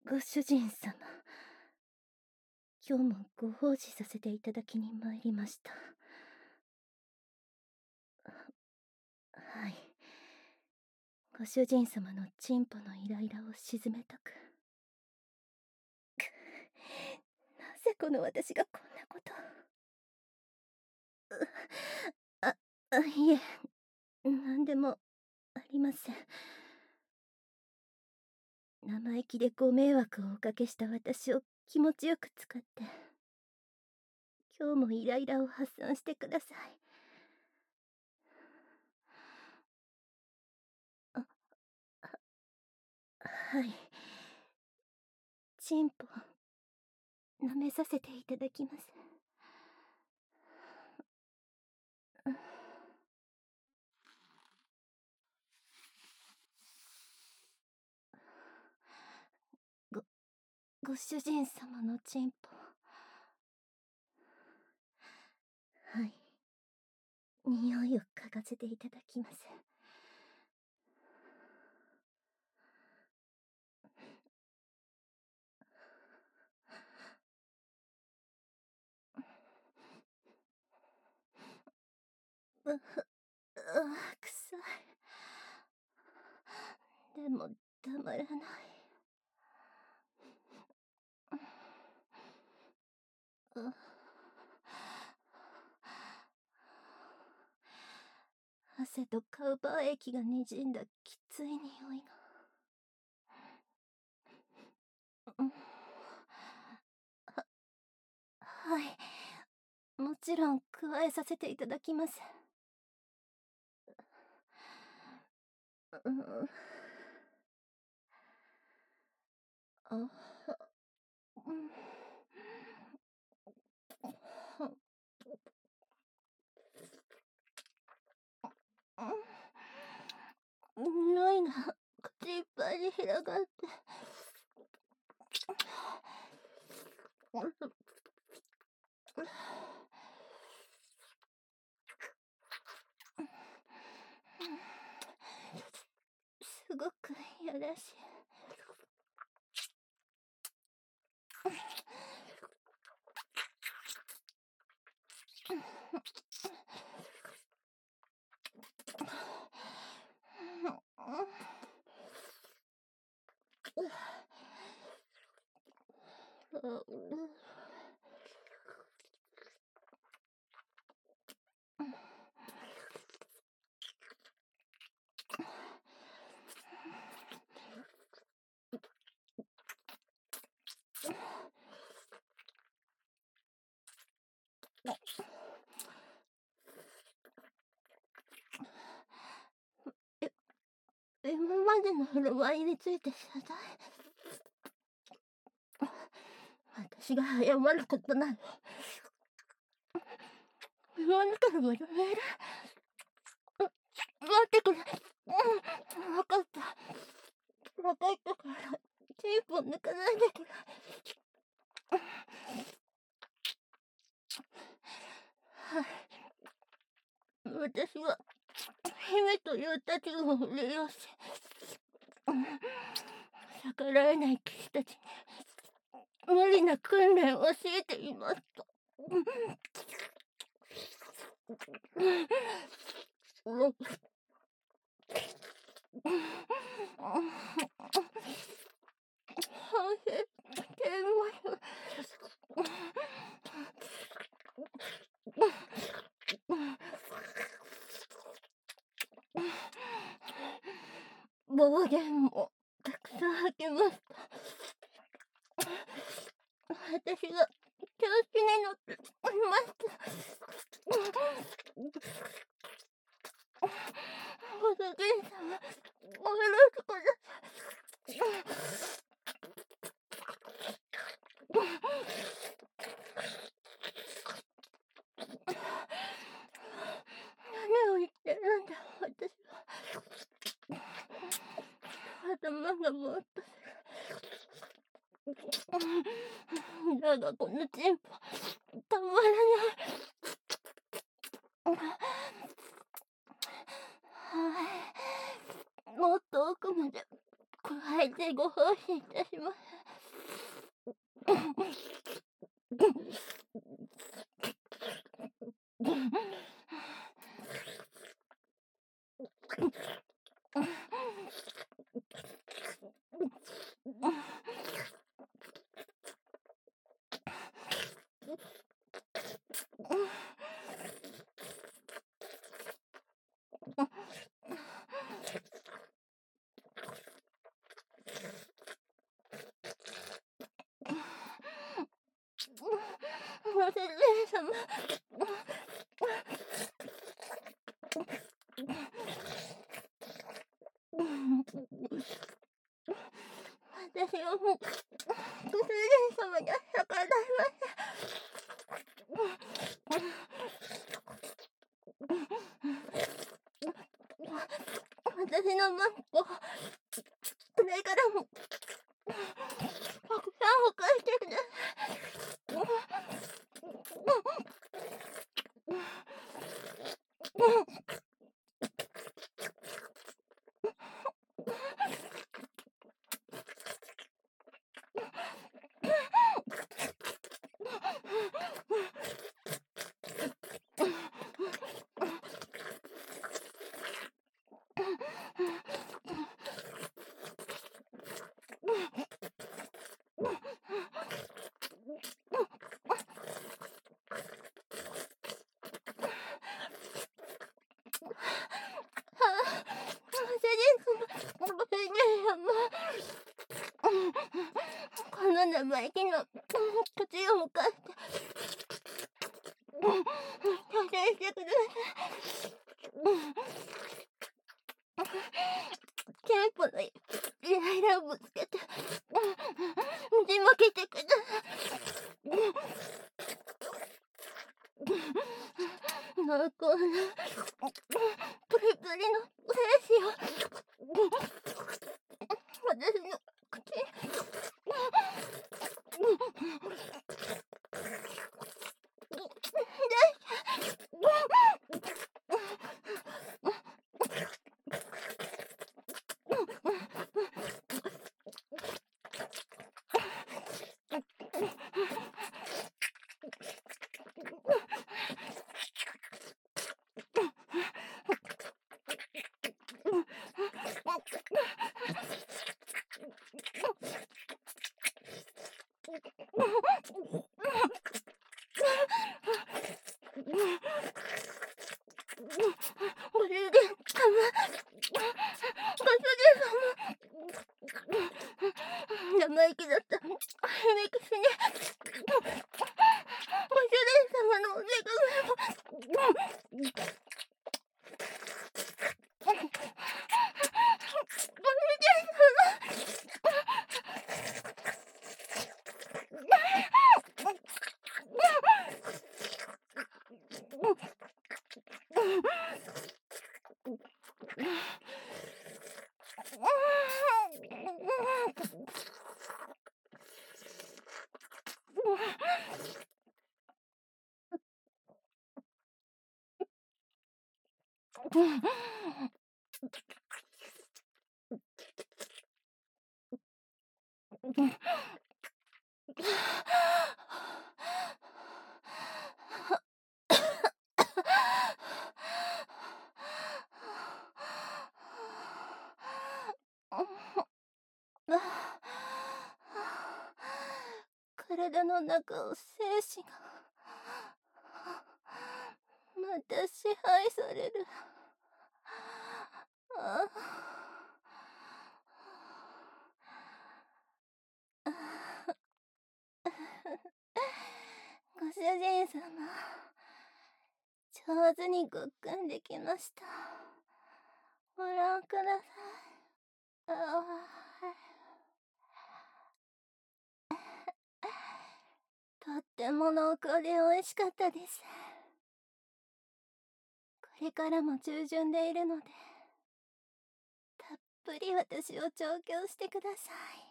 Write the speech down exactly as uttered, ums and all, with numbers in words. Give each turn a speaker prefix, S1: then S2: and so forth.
S1: ご主人様、今日もご奉仕させていただきに参りました。はい。ご主人様のチンポのイライラを鎮めたく。なぜこの私がこんなことを。あ、あ、いえ、なんでもありません。生意気でご迷惑をおかけした私を気持ちよく使って、今日もイライラを発散してください。あ、はい。チンポ、舐めさせていただきます。ご、ご主人様のチンポ。はい。匂いを嗅がせていただきます。う、う、臭い。でも、たまらない。う、汗とカウパー液がにじんだきつい匂いが。うん、は、はい。もちろん加えさせていただきます。うん、あ、うんうん、匂いが口いっぱいに広がって。すごくいやらしい。え、今までの振る舞いについて謝罪。私が謝ることなの。言わなければやめる。待ってくれ。うん、わかった。分かったから、チンポ抜かないでくれ。はい。私は、姫という立場を利用し、逆らえない騎士たちに、無理な訓練を教えていますと。暴言もたくさん吐きました。私が調子に乗っていました。ご主人様、お許しください。何を言ってるんだ、私は。頭がぼーっとする。だがこのチンポ、たまらない。はい。もっと奥まで加えてご奉仕いたします。 ご主人様。私はもう、ご主人様には逆らいません。私のマンコ、これからも、たくさんお返してください。この生意気な口を向かって謝罪してください。テンポのイライラをぶつけてねじ曲げてください。濃厚なプリプリの精子を私の口にご主人様、ご主人様、生意気だった姫騎士にご主人様のお願いをご主人様、体の中を精子がまた支配される。あご主人様、上手にごっくんできました。ご覧ください。あとっても濃厚で美味しかったです。これからも従順でいるので、たっぷり私を調教してください。